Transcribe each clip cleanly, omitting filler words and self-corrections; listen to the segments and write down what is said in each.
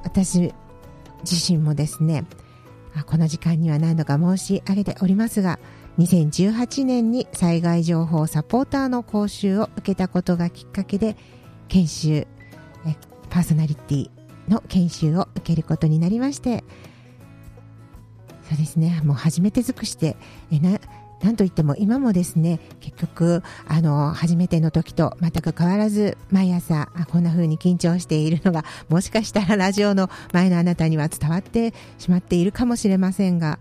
私自身もですね、この時間には何度か申し上げておりますが、2018年に災害情報サポーターの講習を受けたことがきっかけで、研修パーソナリティの研修を受けることになりまして、そうですね、もう初めて尽くしてなんといっても今もですね、結局初めての時と全く変わらず、毎朝こんな風に緊張しているのが、もしかしたらラジオの前のあなたには伝わってしまっているかもしれませんが、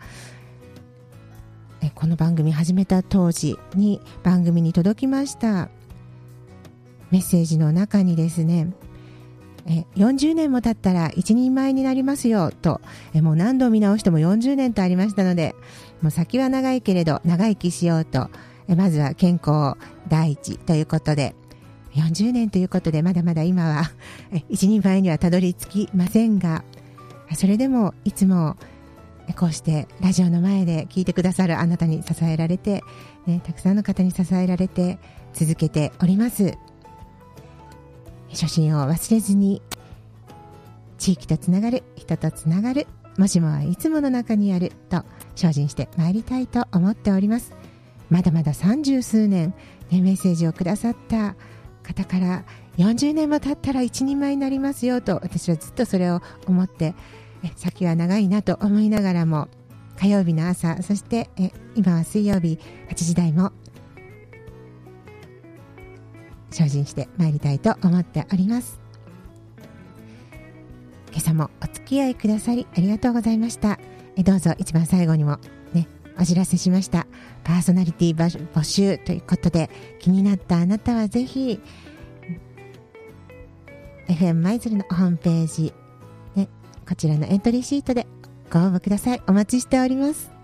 この番組始めた当時に番組に届きましたメッセージの中にですね、40年も経ったら一人前になりますよと、もう何度見直しても40年とありましたので、もう先は長いけれど長生きしようと、まずは健康第一ということで、40年ということでまだまだ今は一人前にはたどり着きませんが、それでもいつもこうしてラジオの前で聞いてくださるあなたに支えられて、たくさんの方に支えられて続けております。初心を忘れずに、地域とつながる、人とつながる、もしもはいつもの中にあると精進してまいりたいと思っております。まだまだ30数年、メッセージをくださった方から、40年も経ったら一人前になりますよと、私はずっとそれを思って、先は長いなと思いながらも、火曜日の朝、そして今は水曜日8時台も精進してまいりたいと思っております。今朝もお付き合いくださりありがとうございました。どうぞ一番最後にもね、お知らせしましたパーソナリティ募集ということで、気になったあなたはぜひ FM 舞鶴のホームページ、こちらのエントリーシートでご応募ください。お待ちしております。